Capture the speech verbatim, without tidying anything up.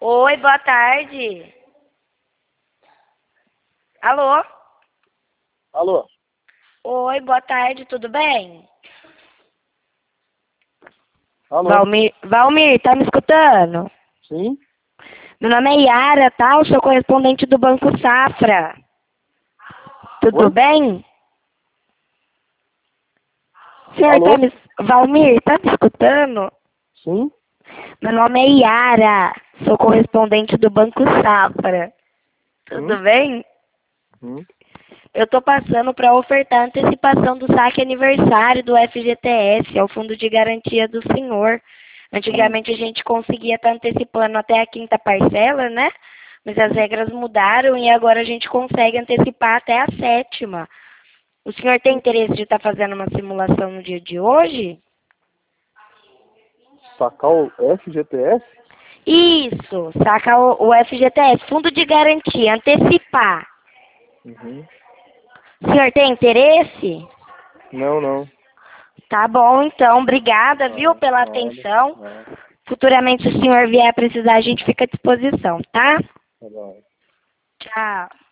Oi, boa tarde. Alô? Alô? Oi, boa tarde, tudo bem? Alô? Valmir, Valmir, tá me escutando? Sim? Meu nome é Yara, tá? Eu sou correspondente do Banco Safra. Tudo Oi? bem? Senhor, tá Alô? me... Valmir, tá me escutando? Sim? Meu nome é Yara, sou correspondente do Banco Safra. Hum? Tudo bem? Hum? Eu tô passando para ofertar a antecipação do saque aniversário do F G T S, é o Fundo de Garantia do Senhor. Hum. Antigamente a gente conseguia estar antecipando até a quinta parcela, né? Mas as Hum. regras mudaram e agora a gente consegue antecipar até a sétima. O senhor tem interesse de estar fazendo uma simulação no dia de hoje? Sacar o F G T S? Isso, saca o, o F G T S, Fundo de Garantia, antecipar. Uhum. O senhor tem interesse? Não, não. Tá bom, então. Obrigada, viu, Não, pela nada. atenção. Não. Futuramente, se o senhor vier precisar, a gente fica à disposição, tá? Tá bom. Tchau.